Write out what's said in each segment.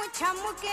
छमके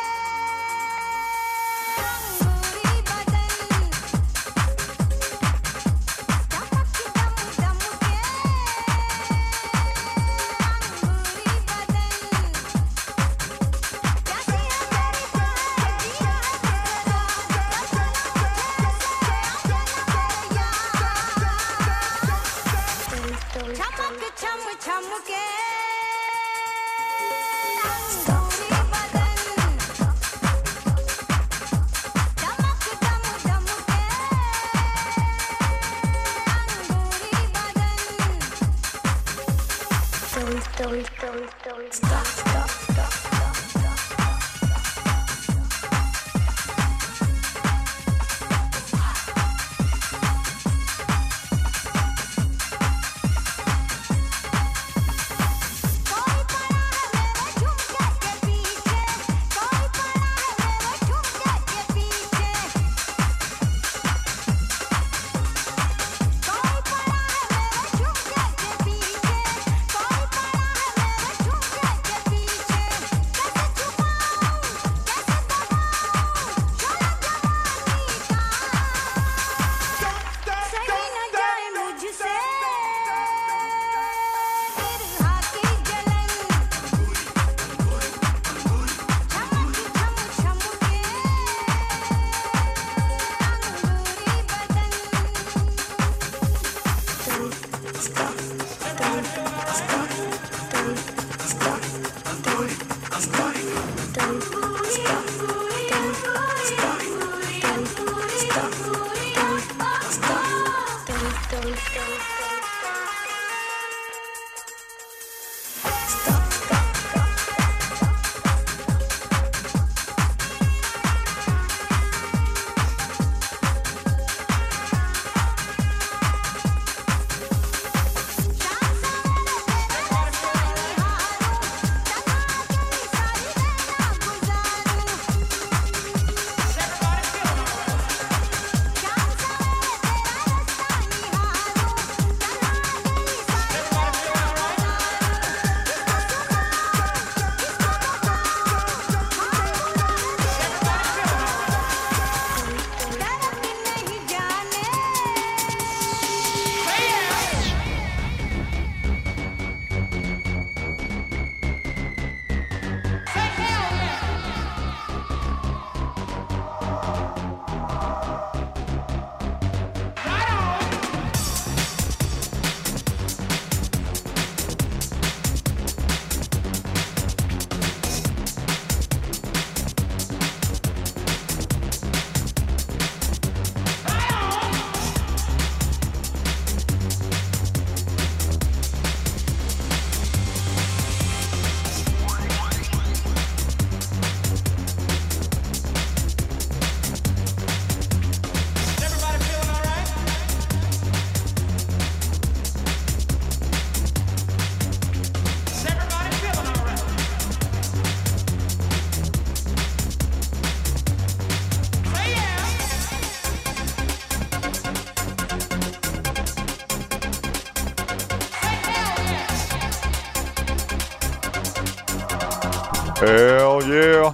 Hell yeah.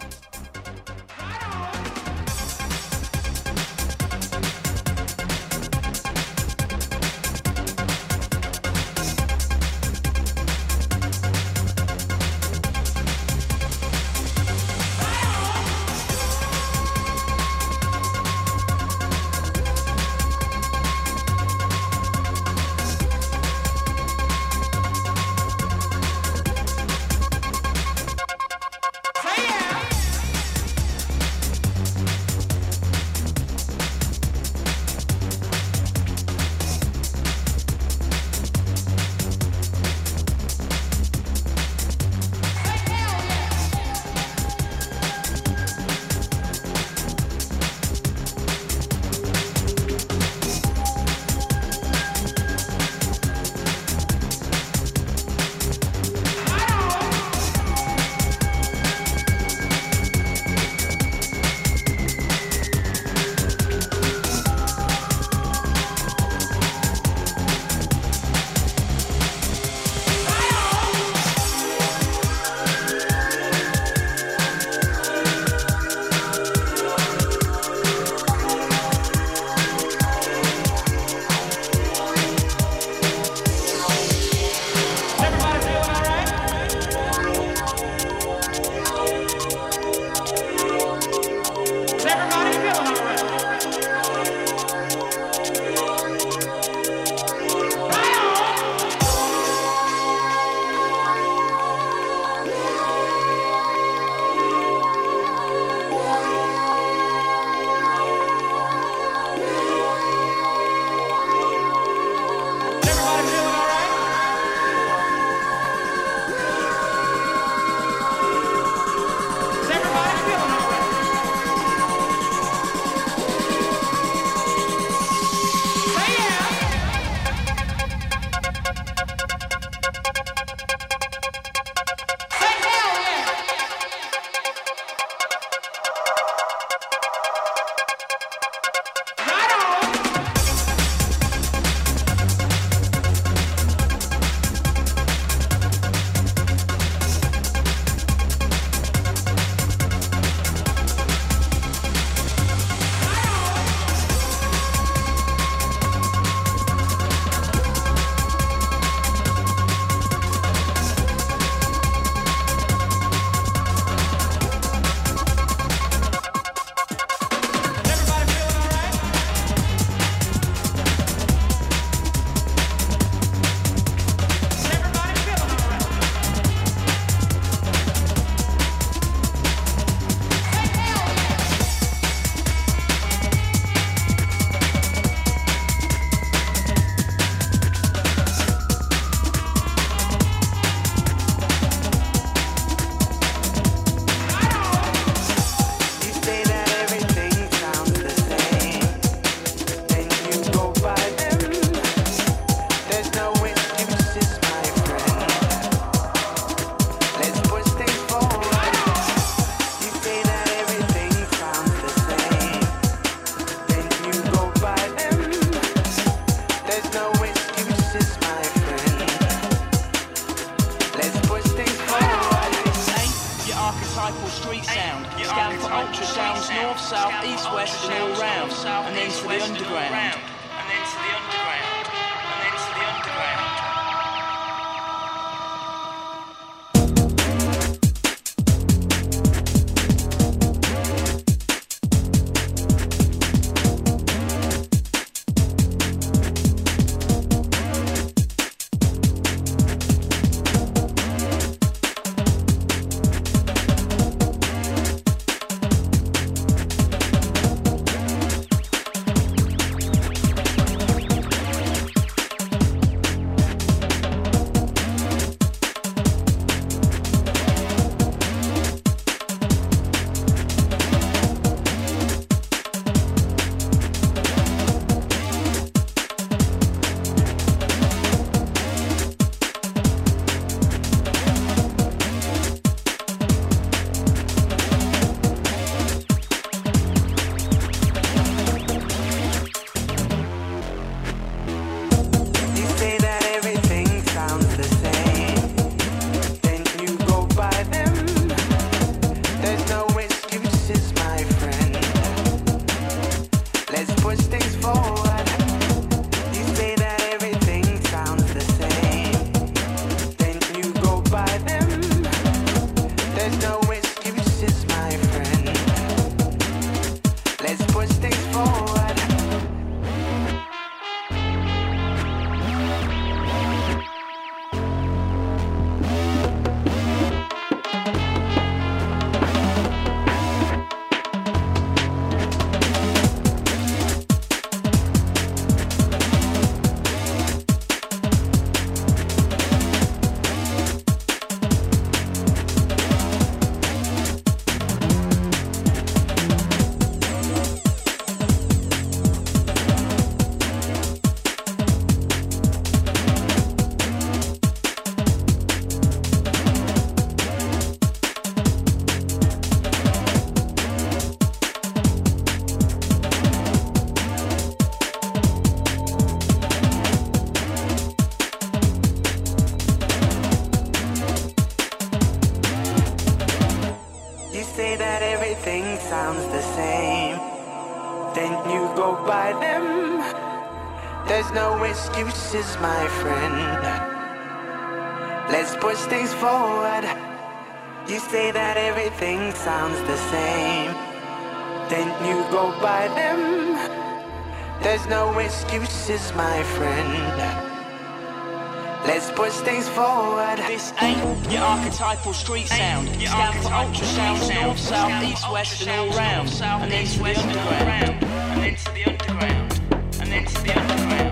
archetypal street sound. Scan for ultrasounds north, south, east, west and all round. And then to the underground. Excuses, my friend. Let's push things forward. You say that everything sounds the same, then you go by them. There's no excuses, my friend. Let's push things forward. This ain't your archetypal street sound. Scan for ultrasounds north, south, east, west and all round. And then to the underground. And then to the underground. And then to the underground.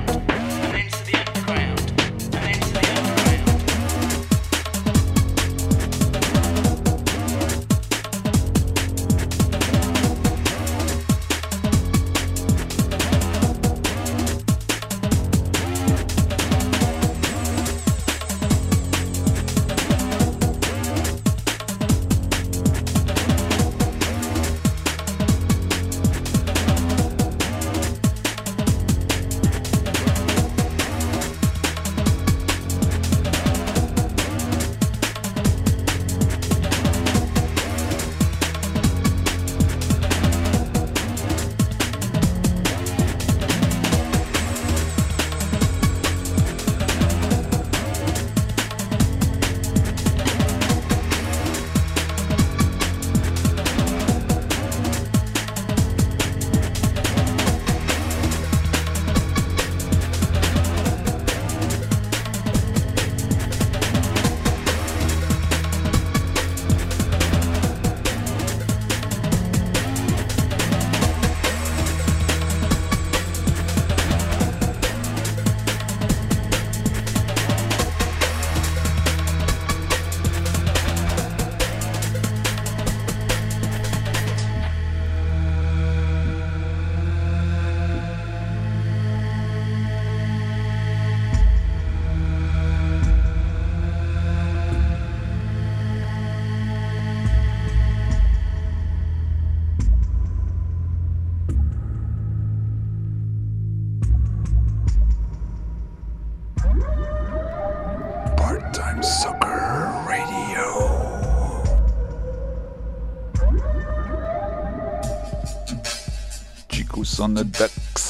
Moose on the decks.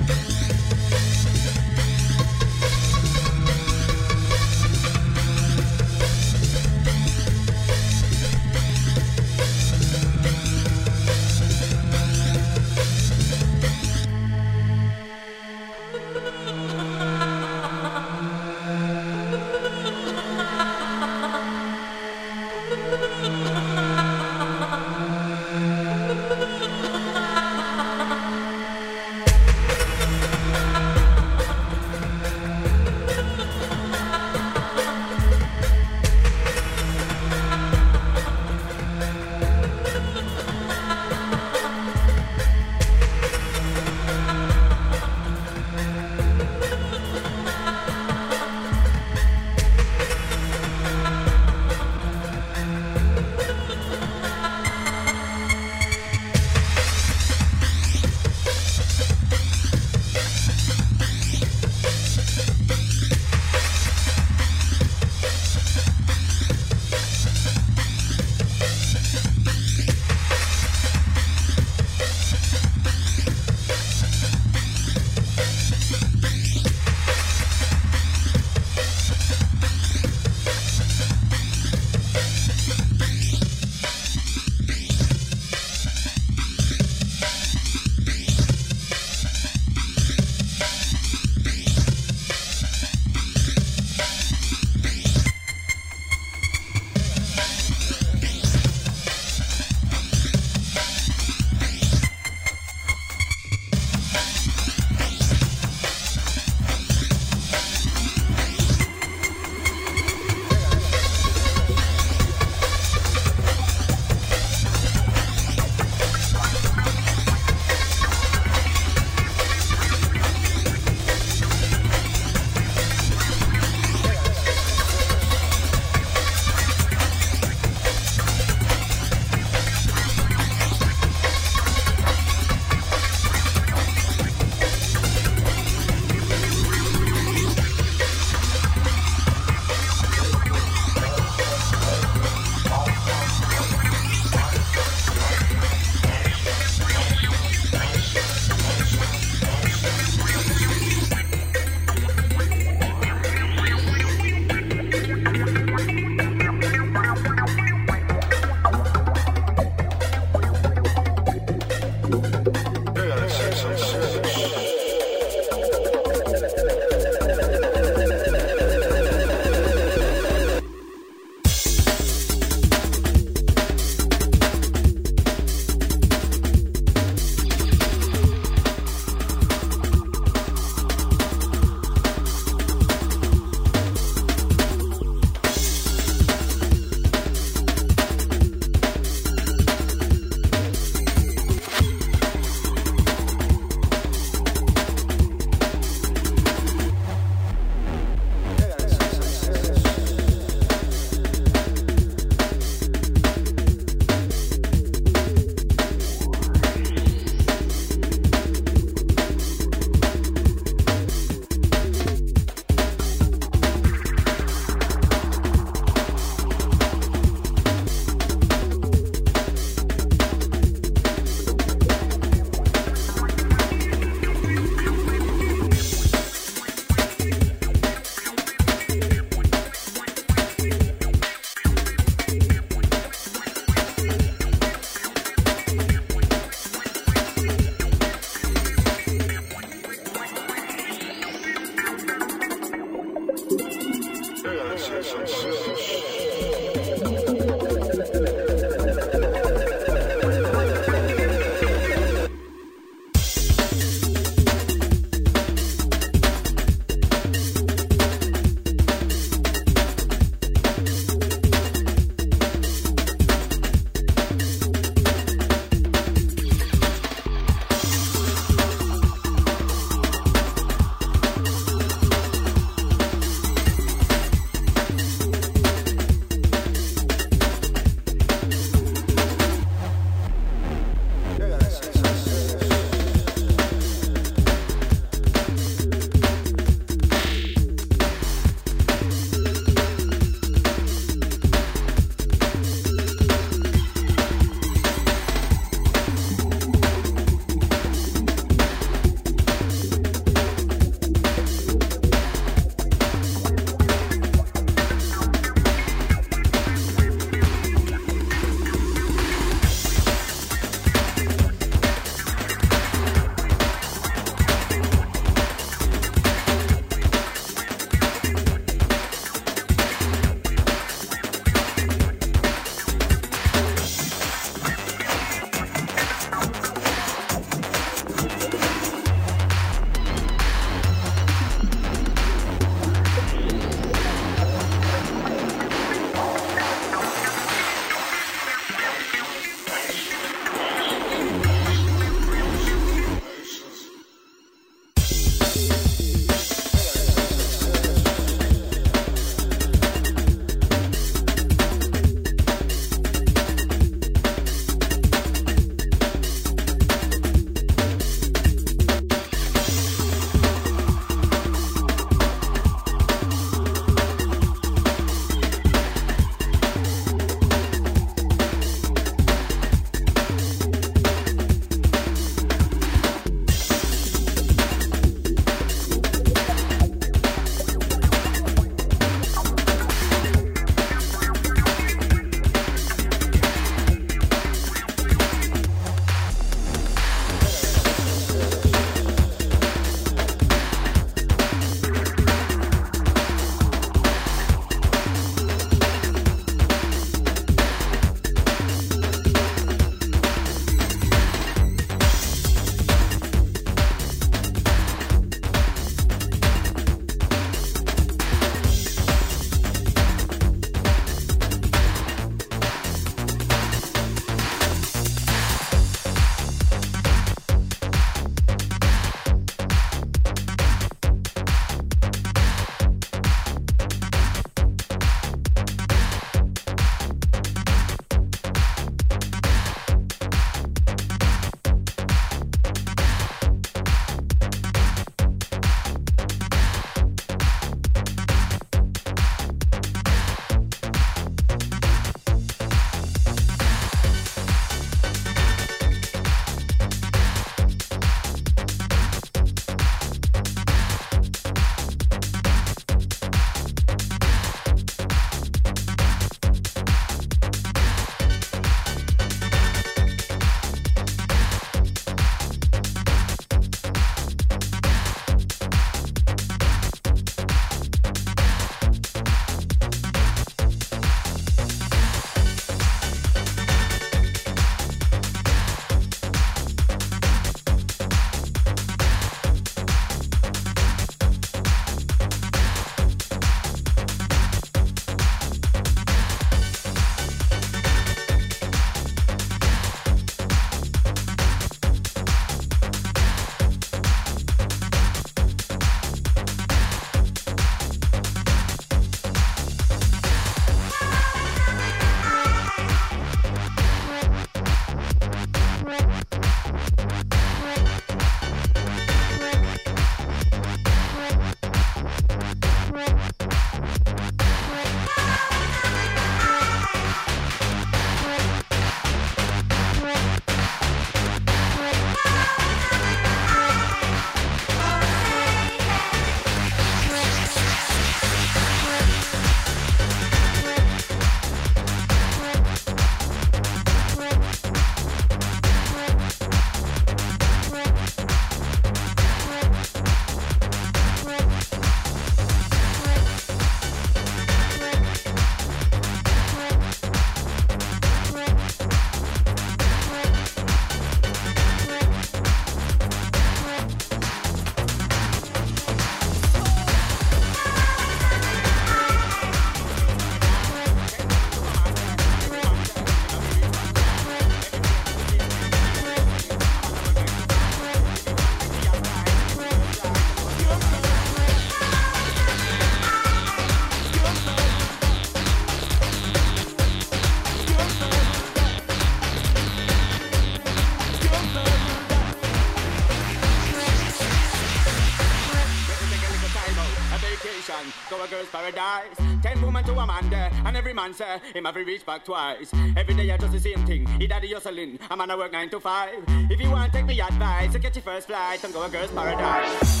paradise. 10 women to a man there, and every man say him have to reach back twice. Every day I just the same thing. He daddy hustling, a man I work 9 to 5. If you want take me advice, so get your first flight and go a girl's paradise.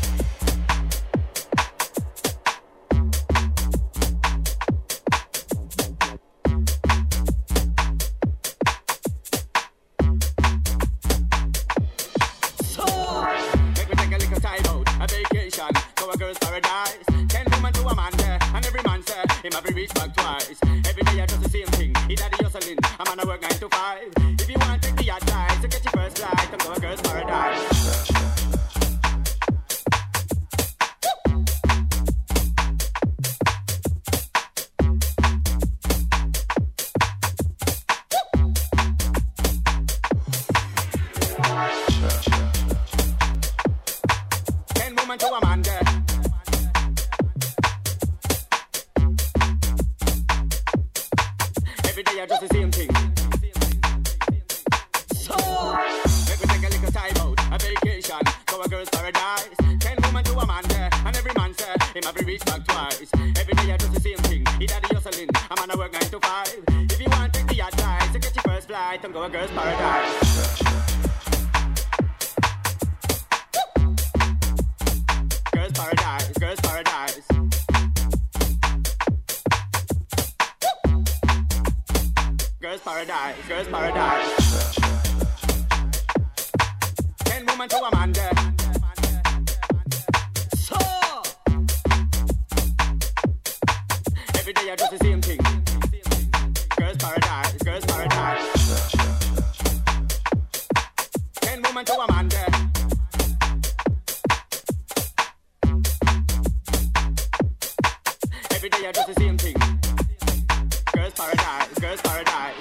Him have to reach back twice. Every day I just the same thing. He daddy hustling, a man I work 9 to 5. If you want take the advice, so get your first flight and go a girl's paradise. To a man there. Every day I just the same thing. So let me take a little time out, a vacation, go a girl's paradise. 10 women to a man there, and every man say him have to reach back twice. Every day I just the same thing. He daddy hustling, a man I work 9 to 5. If you want take the advice, so get your first flight and go a girl's paradise. Paradise, girls' paradise. Girls' paradise, girls' paradise. 10 women to a man there. So every day I do the same thing. Girls' paradise, girls' paradise. 10 women to a man there. Every day I do the same thing. Girls' paradise, girls' paradise.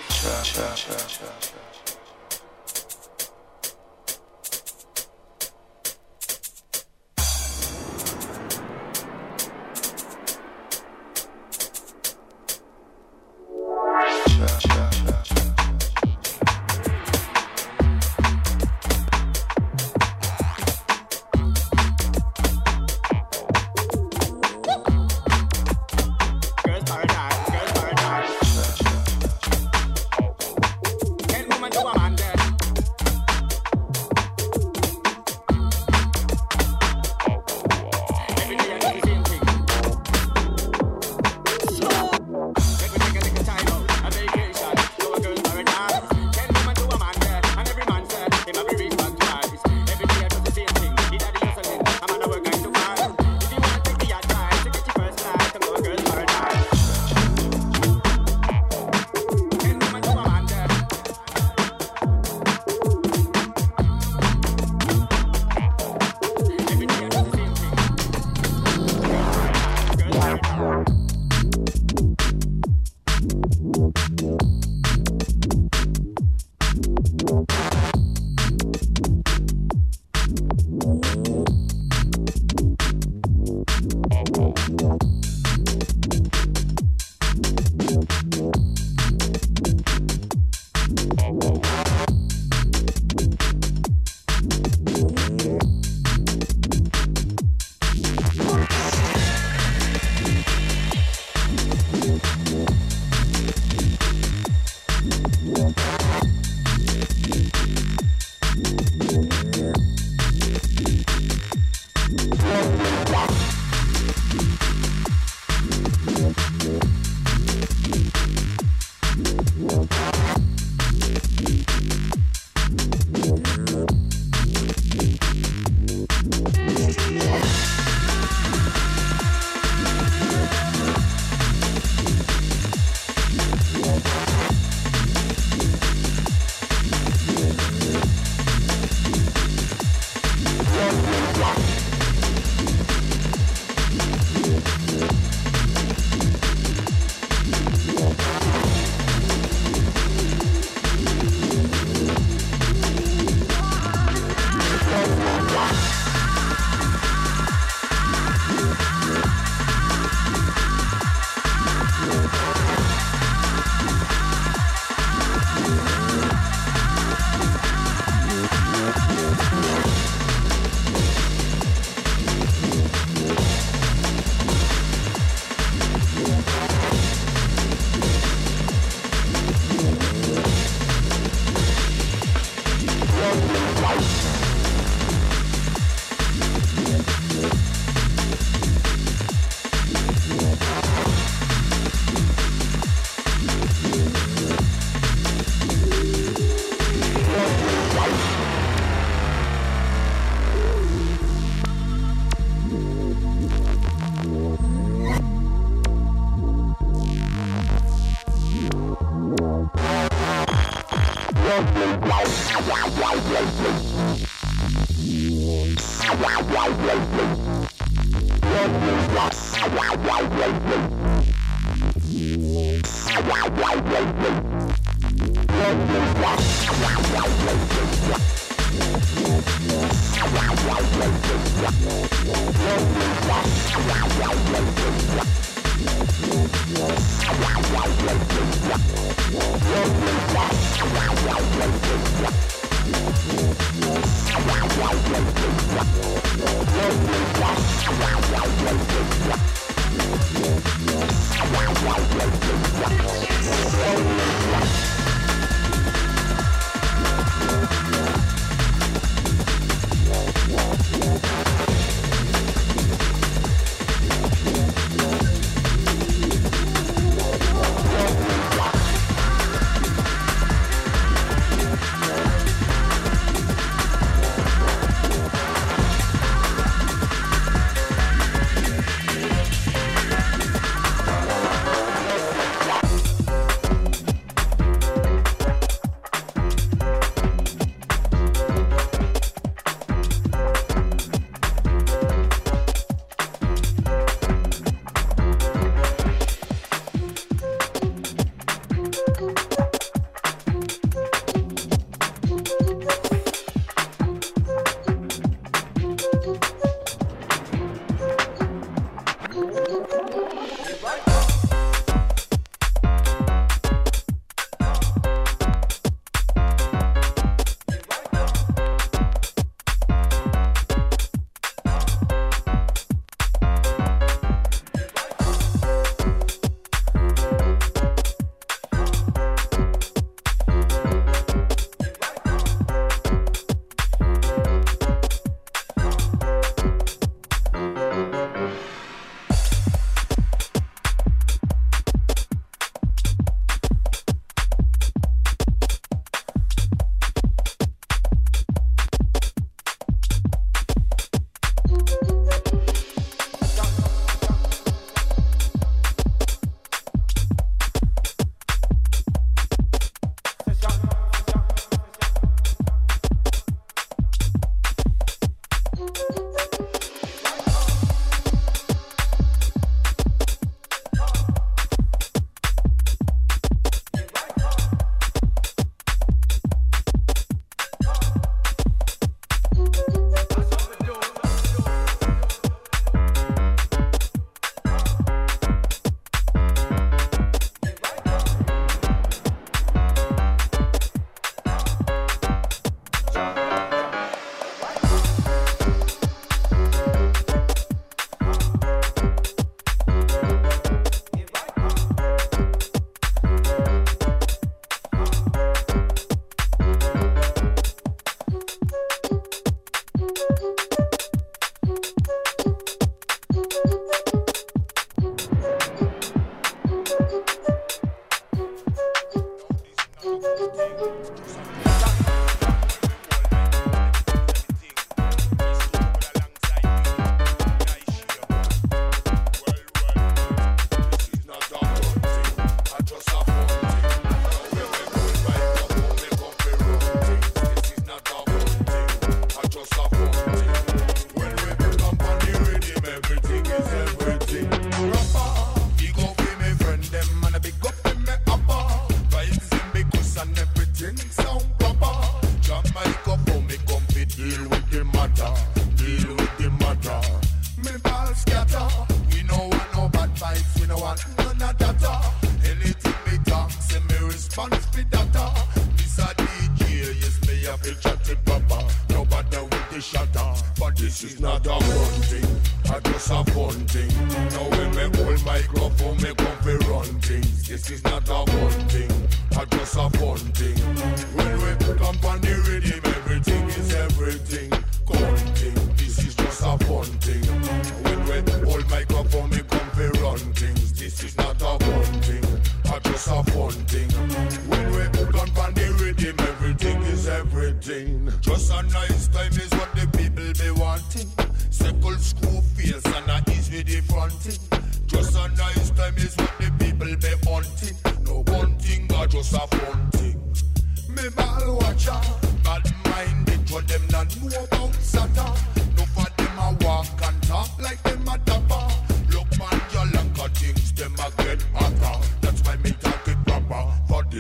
Me ball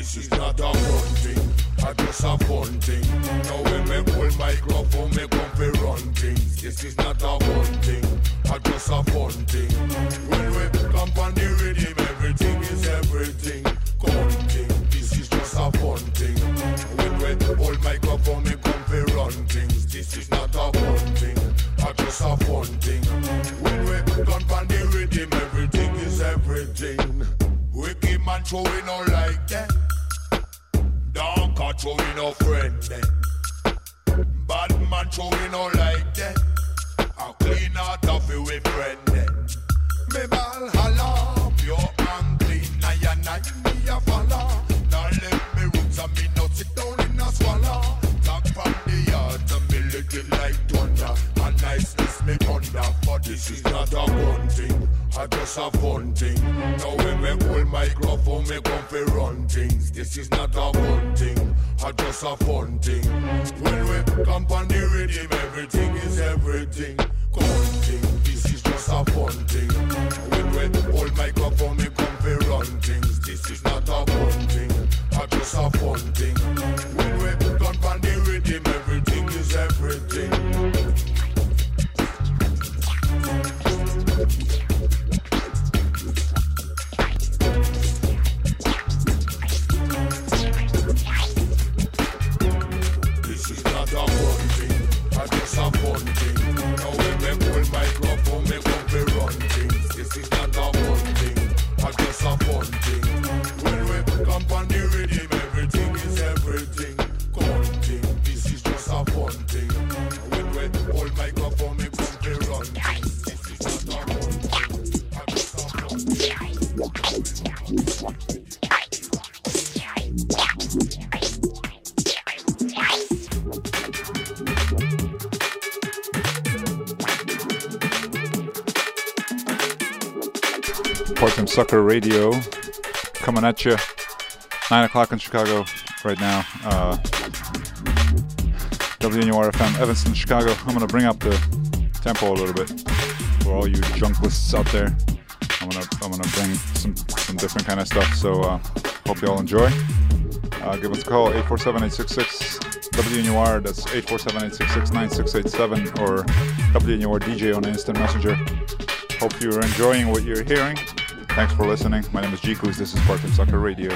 This is not a fun thing, I just a fun thing. Now when me hold microphone, me come fi run things. This is not a fun thing, I just a fun thing. When we come on the rhythm, everything is everything. Fun thing, this is just a fun thing. When we hold microphone, me come fi run things. This is not a fun thing, I just a fun thing. When we come on the rhythm, everything is everything. Wicked man throwing out like that. Dark cat throwing out friend then. Bad man throwing out like that. A clean out of it with friend then. Me ball holla, pure and clean. I me a follow. Now let me roots and me not sit down in a swallow. Talk from the heart and me lick it like thunder. And niceness me under. But this is not a gun thing, I just a fun thing. Now when me hold microphone, me come fi run things. This is not a gun thing, I just a fun thing. When we come on the rhythm, everything is everything. Gun thing, this is just a fun thing. When we hold microphone, me come fi run things. This is not a fun thing, I just a fun thing. When we come on the rhythm, everything is everything. This is not a fun thing, I just a fun thing. Now when me hold microphone, me come fi run things. This is not a fun thing, I just a fun thing. When we come on the rhythm, everything is everything. Fun thing, this is just a fun thing. When we hold microphone, me come fi run things. This is not a fun thing, I just a fun thing. Portland Sucker Radio coming at you 9 o'clock in Chicago right now. WNUR FM Evanston, Chicago. I'm gonna bring up the tempo a little bit for all you junklists out there. I'm gonna bring some different kind of stuff, so hope you all enjoy. Give us a call, 847-866 WNUR, that's 847-866-9687, or WNUR DJ on Instant Messenger. Hope you're enjoying what you're hearing. Thanks for listening. My name is Jikus. This is Portland Sucker Radio.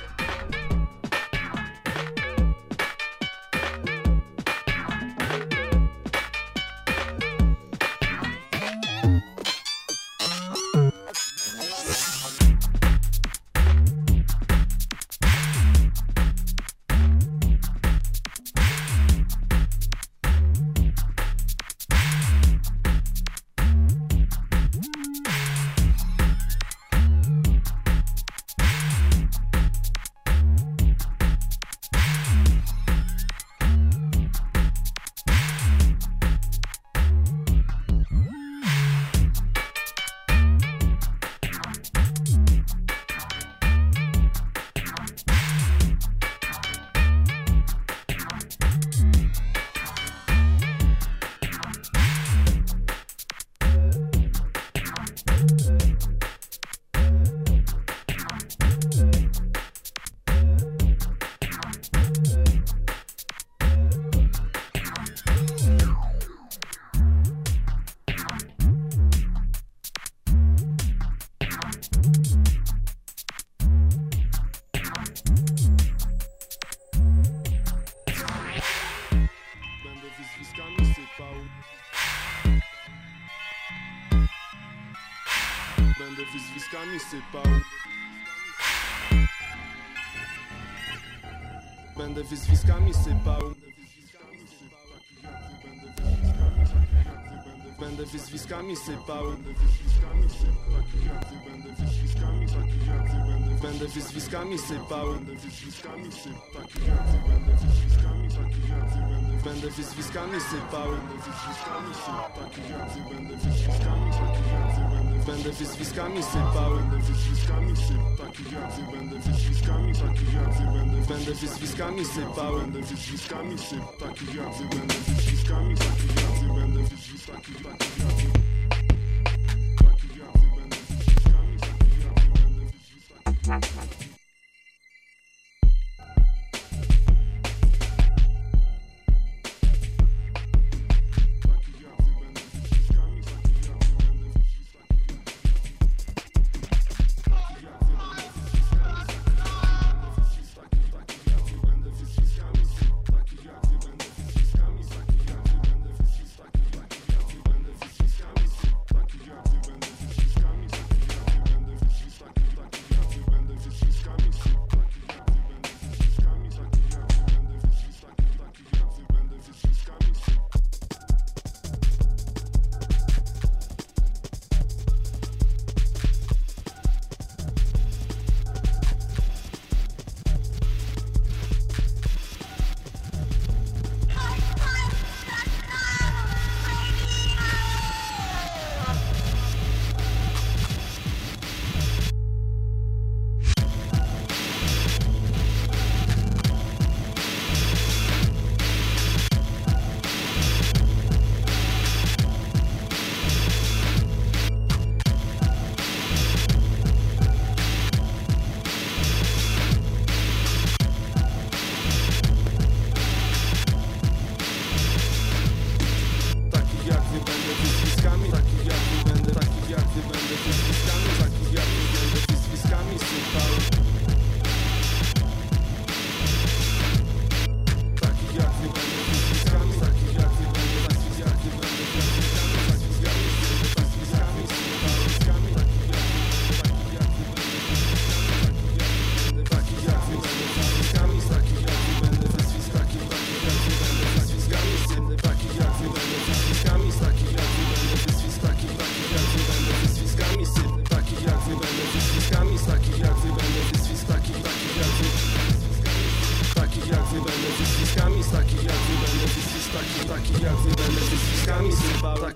Będę wyzwiskami sypał. Będę wyzwiskami sypał. Będę wyzwiskami sypał. Będę wyzwiskami sypał. Będę wyzwiskami sypał. Będę wyzwiskami sypał.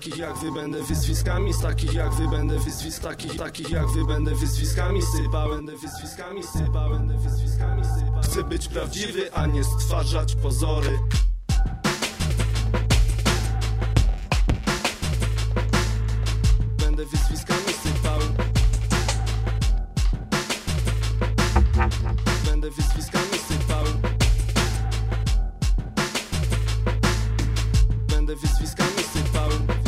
takich jak wy będę wyzwiskami, z takich jak wy będę takich jak wy będę wyzwiskami sypał, będę wyzwiskami sypał, będę wyzwiskami sypał. Chcę być prawdziwy, a nie stwarzać pozory. Będę wyzwiskami sypał. Będę wyzwiskami sypał. Będę wyzwiskami sypał.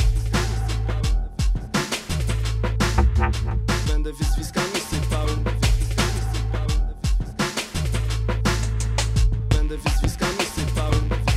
Będę wyzwiskami sypał. Będę wyzwiskami sypał.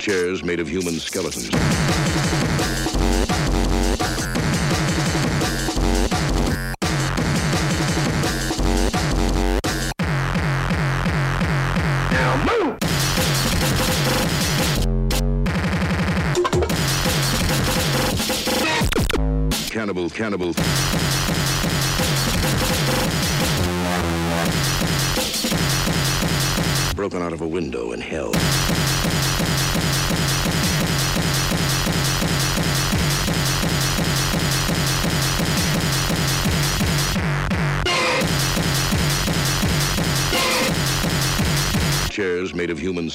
Chairs made of human skeletons. Now move! Cannibal. Broken out of a window in hell. Chairs made of humans.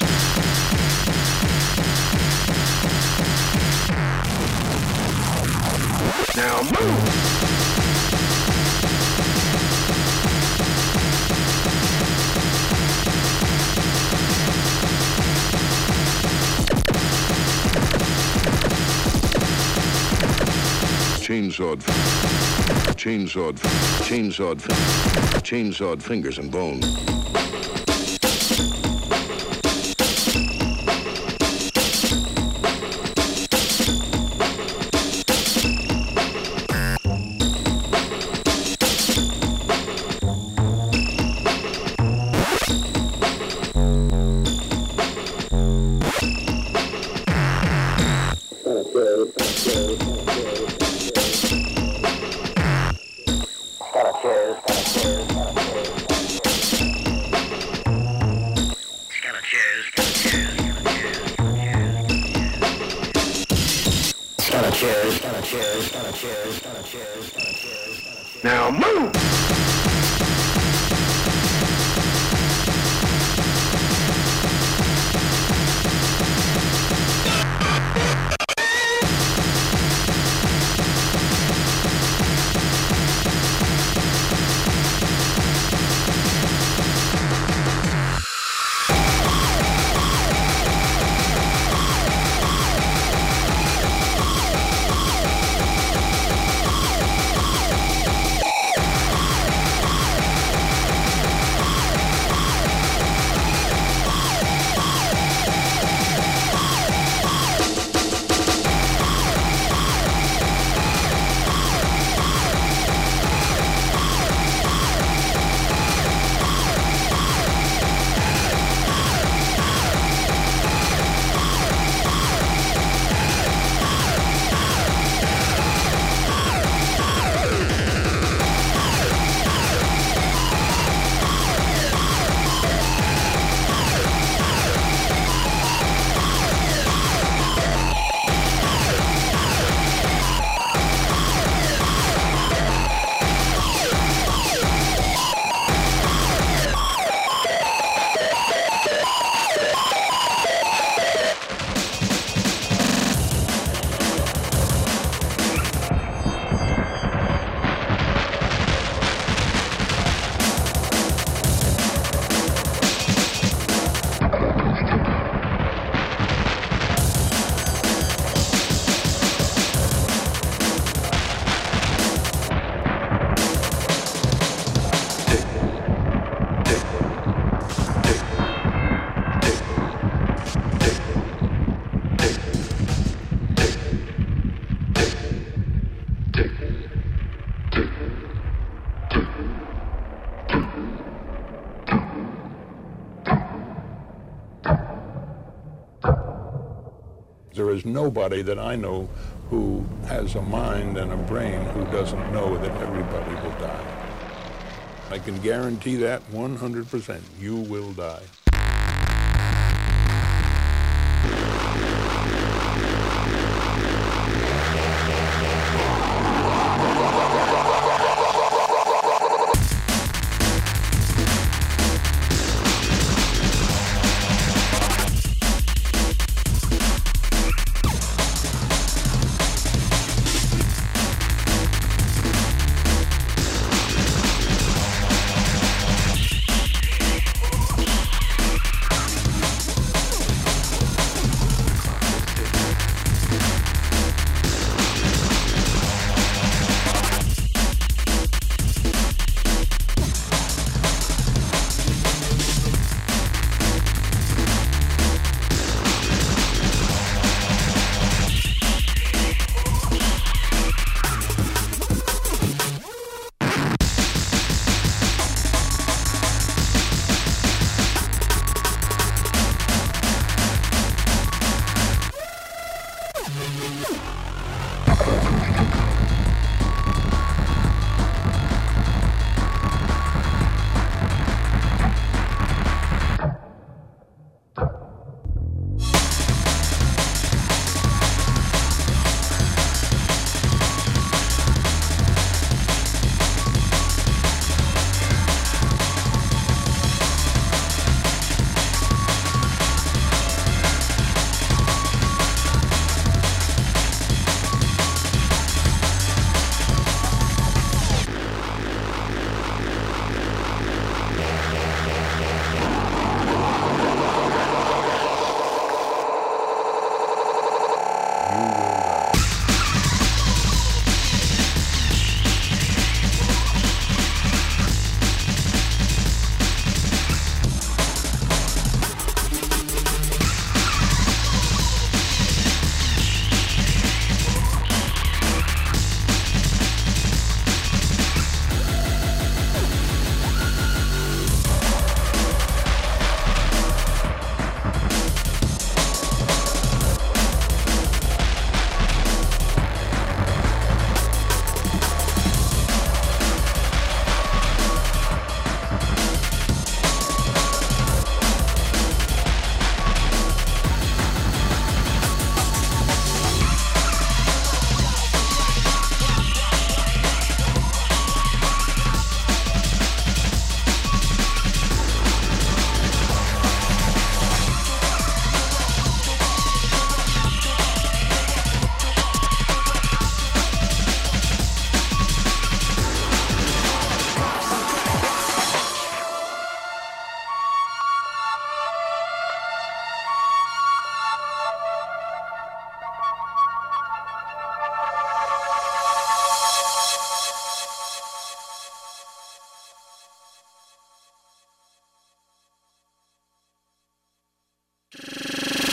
Now move! Chainsawed fingers and bone. Now move! There is nobody that I know who has a mind and a brain who doesn't know that everybody will die. I can guarantee that 100%. You will die.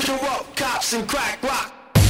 Corrupt cops and crack rock.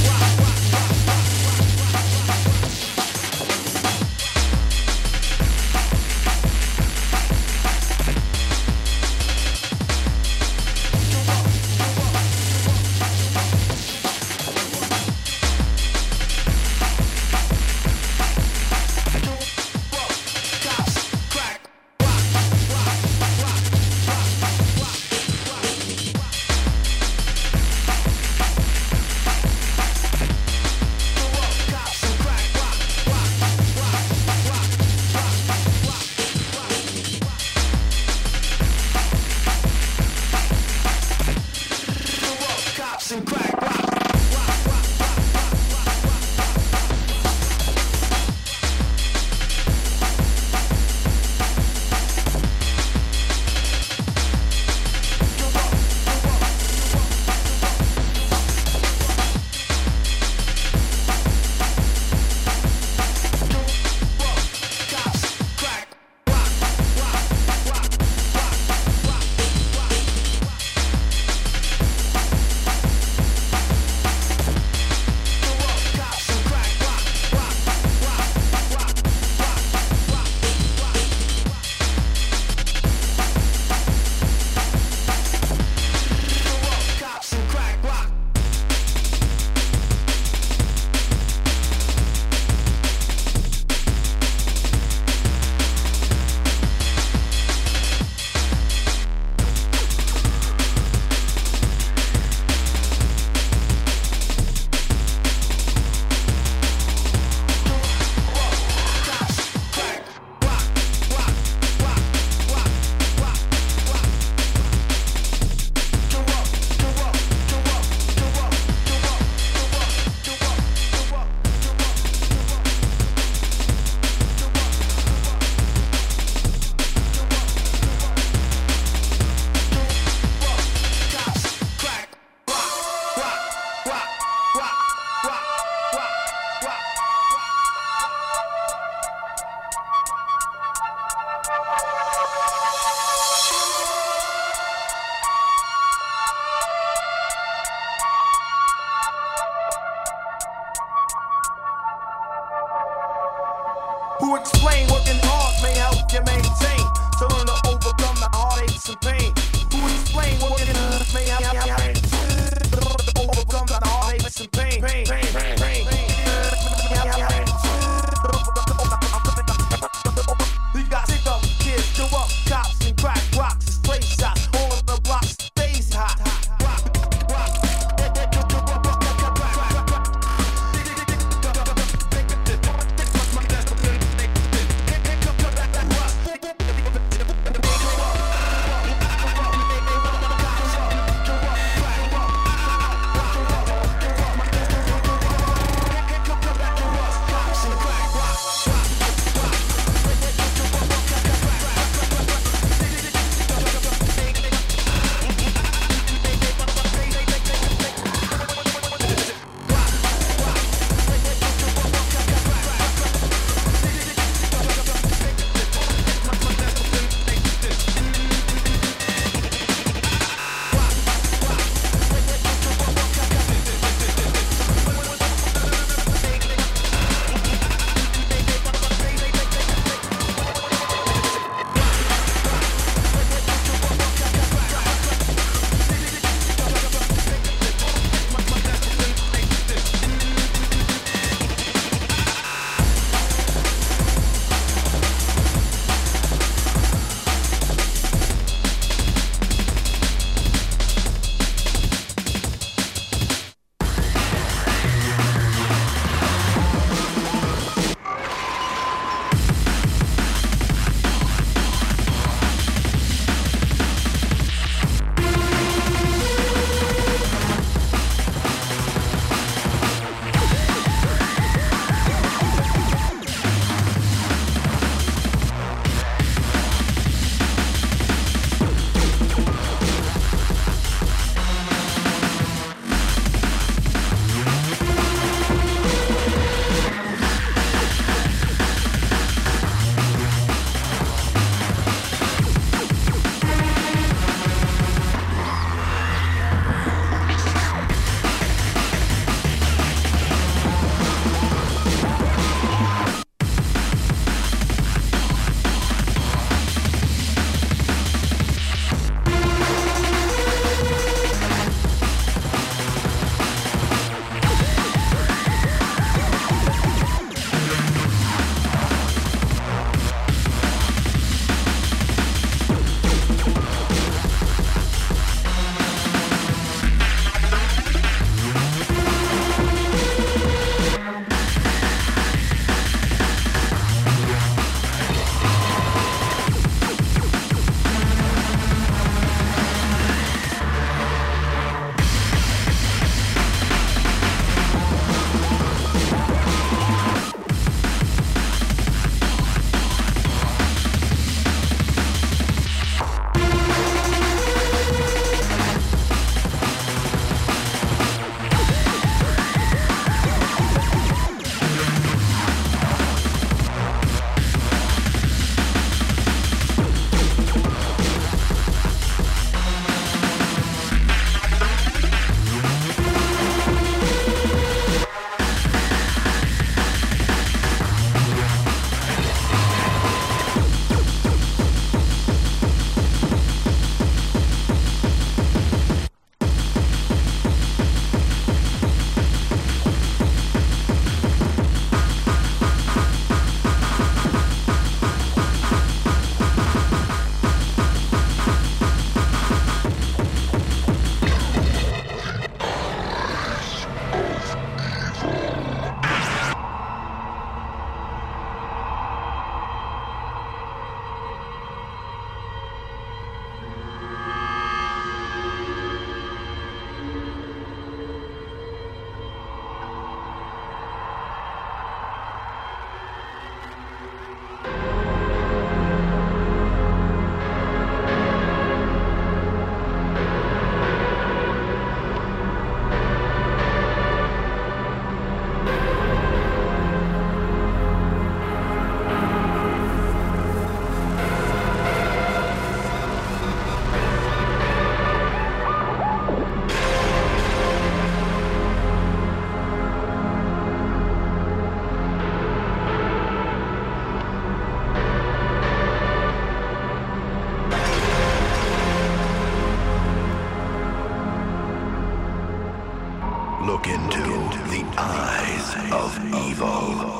Who explain working hard may help you maintain to learn to overcome the heartaches and pain. Who explain working hard may help you overcome the heartaches and pain. We got sick up kids, corrupt cops and crack rocks and stray shots. All of the blocks stays hot. look into the eyes of evil.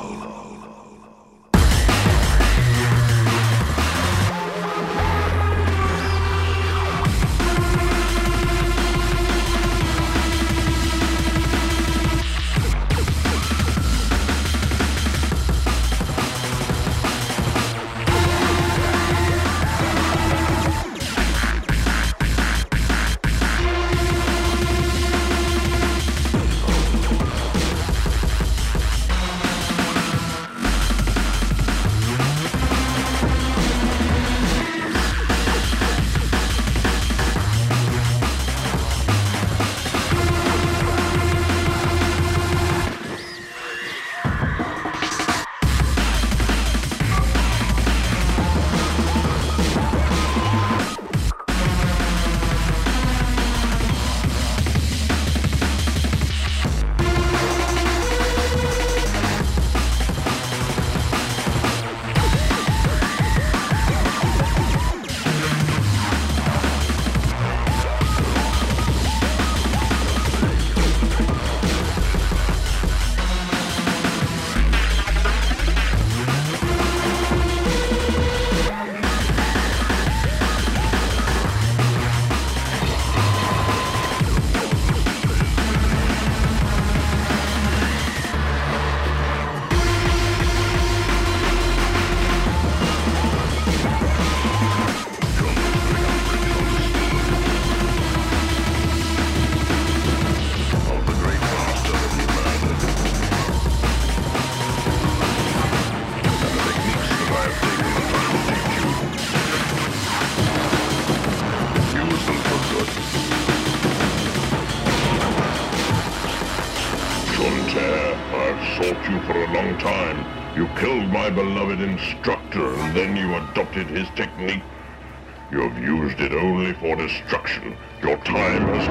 My beloved instructor, and then you adopted his technique. You have used it only for destruction. Your time has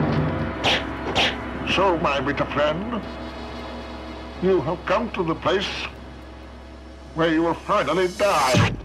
come. So, my bitter friend, you have come to the place where you will finally die.